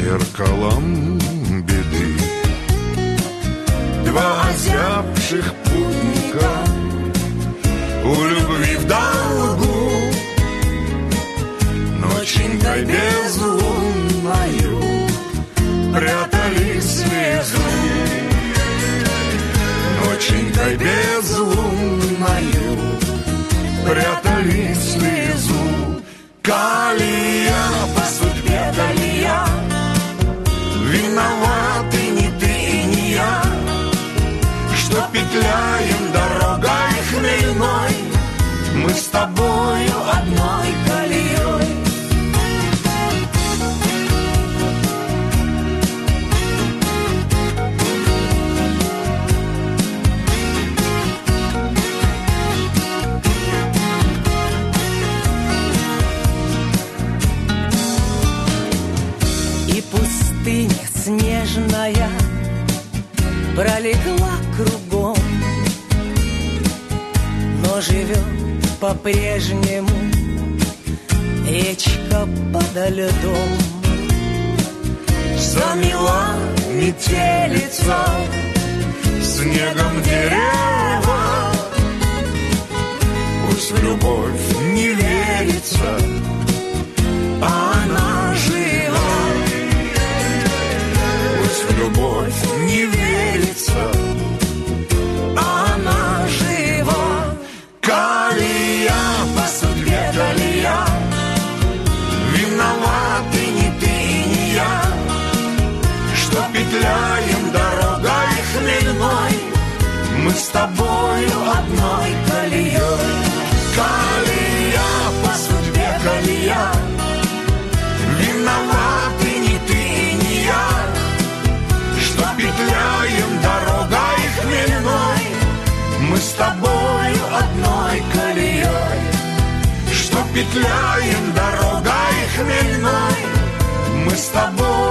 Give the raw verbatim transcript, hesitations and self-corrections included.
зеркалом беды. Два озябших путника у любви в долгу, ноченькой безлунною прятали слезу. Ноченькой безлунною прятали слезу. Калия, по судьбе Калия, виноваты ни ты и не я, что петляем дорогой хмельной, мы с тобою одной колеей. Пустыня снежная пролегла кругом, но живет по-прежнему речка подо льдом. Замела метелица снегом дерева, пусть в любовь не верится, а она жива. В любовь не верится, она жива. Калия, по судьбе Калия, виноваты ни ты и не я, что петляем дорогой хмельной, мы с тобою одной колеей. Калия, по судьбе Калия, виноваты ни ты и не я, что петляем дорогой хмельной, мы с тобою одной колеей. Что петляем дорогой хмельной, мы с тобой